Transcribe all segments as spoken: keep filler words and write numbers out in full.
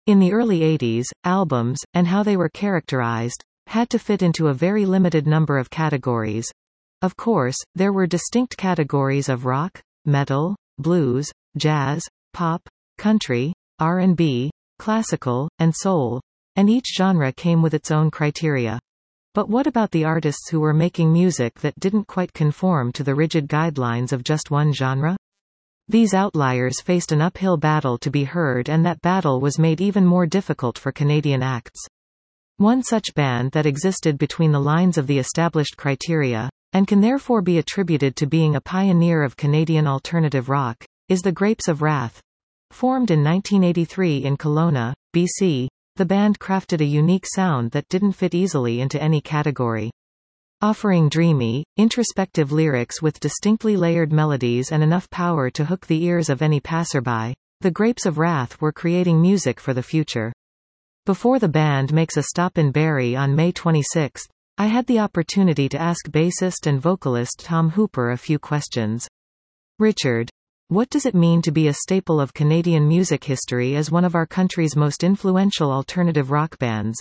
In the early eighties, albums, and how they were characterized, had to fit into a very limited number of categories. Of course, there were distinct categories of rock, metal, blues, jazz, pop, country, R and B, classical, and soul, and each genre came with its own criteria. But what about the artists who were making music that didn't quite conform to the rigid guidelines of just one genre? These outliers faced an uphill battle to be heard, and that battle was made even more difficult for Canadian acts. One such band that existed between the lines of the established criteria, and can therefore be attributed to being a pioneer of Canadian alternative rock, is the Grapes of Wrath. Formed in nineteen eighty-three in Kelowna, B C, the band crafted a unique sound that didn't fit easily into any category. Offering dreamy, introspective lyrics with distinctly layered melodies and enough power to hook the ears of any passerby, the Grapes of Wrath were creating music for the future. Before the band makes a stop in Barrie on May twenty-sixth, I had the opportunity to ask bassist and vocalist Tom Hooper a few questions. Richard, what does it mean to be a staple of Canadian music history as one of our country's most influential alternative rock bands?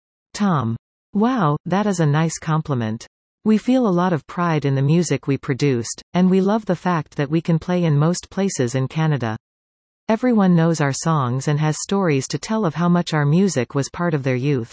Tom, wow, that is a nice compliment. We feel a lot of pride in the music we produced, and we love the fact that we can play in most places in Canada. Everyone knows our songs and has stories to tell of how much our music was part of their youth.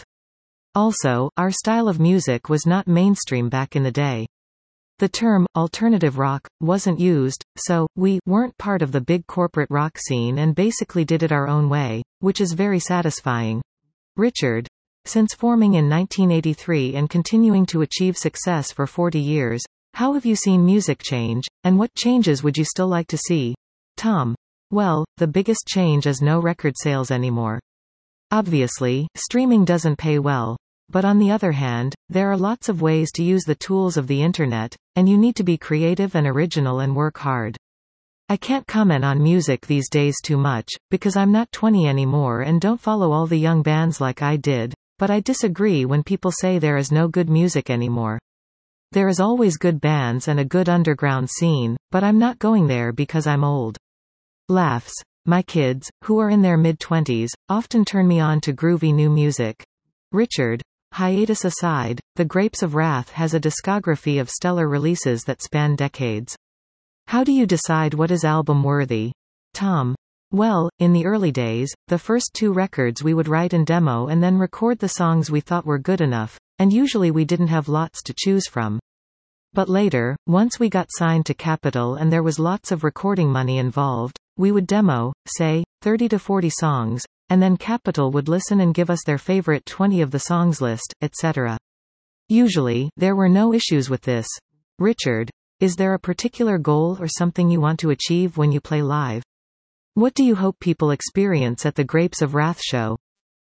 Also, our style of music was not mainstream back in the day. The term, alternative rock, wasn't used, so, we weren't part of the big corporate rock scene and basically did it our own way, which is very satisfying. Richard, since forming in nineteen eighty-three and continuing to achieve success for forty years, how have you seen music change, and what changes would you still like to see? Tom, well, the biggest change is no record sales anymore. Obviously, streaming doesn't pay well. But on the other hand, there are lots of ways to use the tools of the internet, and you need to be creative and original and work hard. I can't comment on music these days too much, because I'm not twenty anymore and don't follow all the young bands like I did, but I disagree when people say there is no good music anymore. There is always good bands and a good underground scene, but I'm not going there because I'm old. Laughs. My kids, who are in their mid-twenties, often turn me on to groovy new music. Richard, hiatus aside, the Grapes of Wrath has a discography of stellar releases that span decades. How do you decide what is album-worthy? Tom, well, in the early days, the first two records we would write and demo and then record the songs we thought were good enough, and usually we didn't have lots to choose from. But later, once we got signed to Capitol and there was lots of recording money involved, we would demo, say, thirty to forty songs, and then Capitol would listen and give us their favorite twenty of the songs list, et cetera. Usually, there were no issues with this. Richard, is there a particular goal or something you want to achieve when you play live? What do you hope people experience at the Grapes of Wrath show?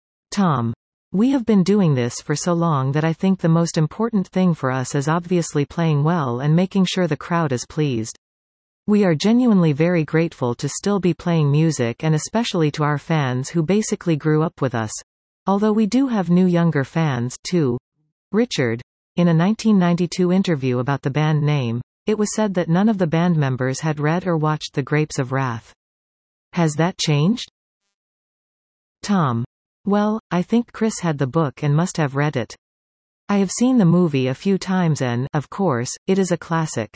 Tom, we have been doing this for so long that I think the most important thing for us is obviously playing well and making sure the crowd is pleased. We are genuinely very grateful to still be playing music, and especially to our fans who basically grew up with us. Although we do have new younger fans, too. Richard, in a nineteen ninety-two interview about the band name, it was said that none of the band members had read or watched The Grapes of Wrath. Has that changed? Tom, well, I think Chris had the book and must have read it. I have seen the movie a few times and, of course, it is a classic.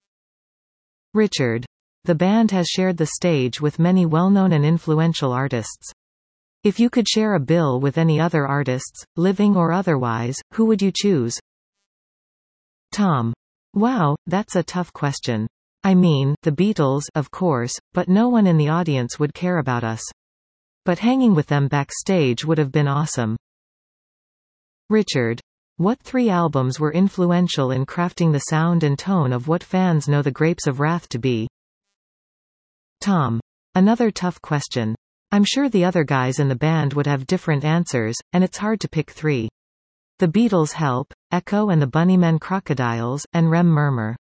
Richard, the band has shared the stage with many well-known and influential artists. If you could share a bill with any other artists, living or otherwise, who would you choose? Tom, wow, that's a tough question. I mean, the Beatles, of course, but no one in the audience would care about us. But hanging with them backstage would have been awesome. Richard, what three albums were influential in crafting the sound and tone of what fans know the Grapes of Wrath to be? Tom, another tough question. I'm sure the other guys in the band would have different answers, and it's hard to pick three. The Beatles help, Echo and the Bunnymen Crocodiles, and Rem Murmur.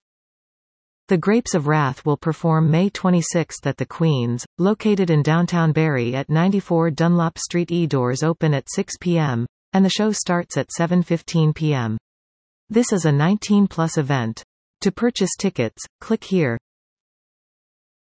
The Grapes of Wrath will perform May twenty-sixth at the Queen's, located in downtown Barrie at ninety-four Dunlop Street. E-doors open at six p m, and the show starts at seven fifteen p m This is a nineteen plus event. To purchase tickets, click here.